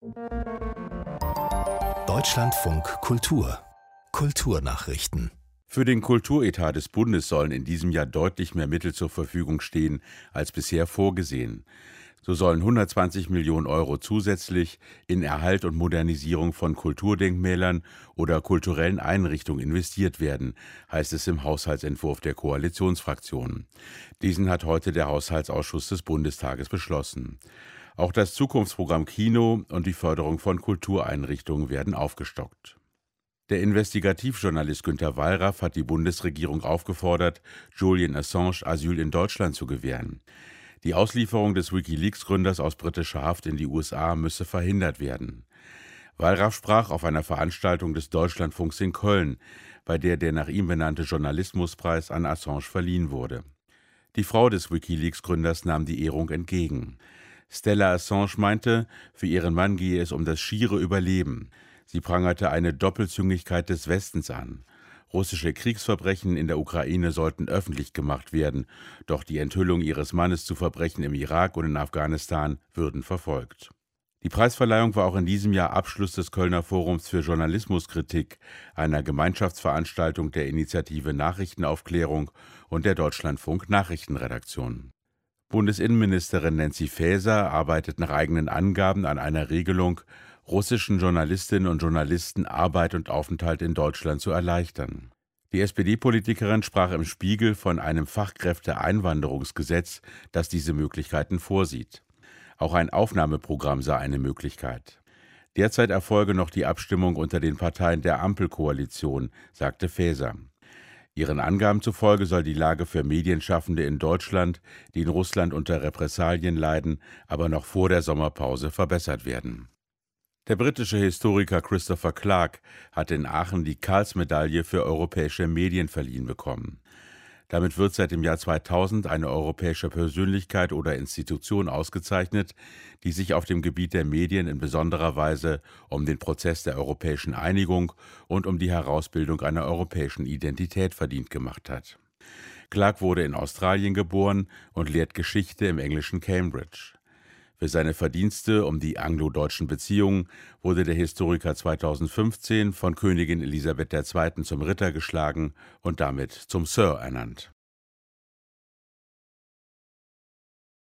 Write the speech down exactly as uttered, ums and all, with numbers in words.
Deutschlandfunk Kultur Kulturnachrichten. Für den Kulturetat des Bundes sollen in diesem Jahr deutlich mehr Mittel zur Verfügung stehen als bisher vorgesehen. So sollen hundertzwanzig Millionen Euro zusätzlich in Erhalt und Modernisierung von Kulturdenkmälern oder kulturellen Einrichtungen investiert werden, heißt es im Haushaltsentwurf der Koalitionsfraktionen. Diesen hat heute der Haushaltsausschuss des Bundestages beschlossen. Auch das Zukunftsprogramm Kino und die Förderung von Kultureinrichtungen werden aufgestockt. Der Investigativjournalist Günter Wallraff hat die Bundesregierung aufgefordert, Julian Assange Asyl in Deutschland zu gewähren. Die Auslieferung des WikiLeaks-Gründers aus britischer Haft in die U S A müsse verhindert werden. Wallraff sprach auf einer Veranstaltung des Deutschlandfunks in Köln, bei der der nach ihm benannte Journalismuspreis an Assange verliehen wurde. Die Frau des WikiLeaks-Gründers nahm die Ehrung entgegen. Stella Assange meinte, für ihren Mann gehe es um das schiere Überleben. Sie prangerte eine Doppelzüngigkeit des Westens an. Russische Kriegsverbrechen in der Ukraine sollten öffentlich gemacht werden, doch die Enthüllung ihres Mannes zu Verbrechen im Irak und in Afghanistan würden verfolgt. Die Preisverleihung war auch in diesem Jahr Abschluss des Kölner Forums für Journalismuskritik, einer Gemeinschaftsveranstaltung der Initiative Nachrichtenaufklärung und der Deutschlandfunk Nachrichtenredaktion. Bundesinnenministerin Nancy Faeser arbeitet nach eigenen Angaben an einer Regelung, russischen Journalistinnen und Journalisten Arbeit und Aufenthalt in Deutschland zu erleichtern. Die S P D-Politikerin sprach im Spiegel von einem Fachkräfteeinwanderungsgesetz, das diese Möglichkeiten vorsieht. Auch ein Aufnahmeprogramm sei eine Möglichkeit. Derzeit erfolge noch die Abstimmung unter den Parteien der Ampelkoalition, sagte Faeser. Ihren Angaben zufolge soll die Lage für Medienschaffende in Deutschland, die in Russland unter Repressalien leiden, aber noch vor der Sommerpause verbessert werden. Der britische Historiker Christopher Clark hat in Aachen die Karls-Medaille für europäische Medien verliehen bekommen. Damit wird seit dem Jahr zweitausend eine europäische Persönlichkeit oder Institution ausgezeichnet, die sich auf dem Gebiet der Medien in besonderer Weise um den Prozess der europäischen Einigung und um die Herausbildung einer europäischen Identität verdient gemacht hat. Clark wurde in Australien geboren und lehrt Geschichte im englischen Cambridge. Für seine Verdienste um die anglo-deutschen Beziehungen wurde der Historiker zweitausendfünfzehn von Königin Elisabeth der Zweite zum Ritter geschlagen und damit zum Sir ernannt.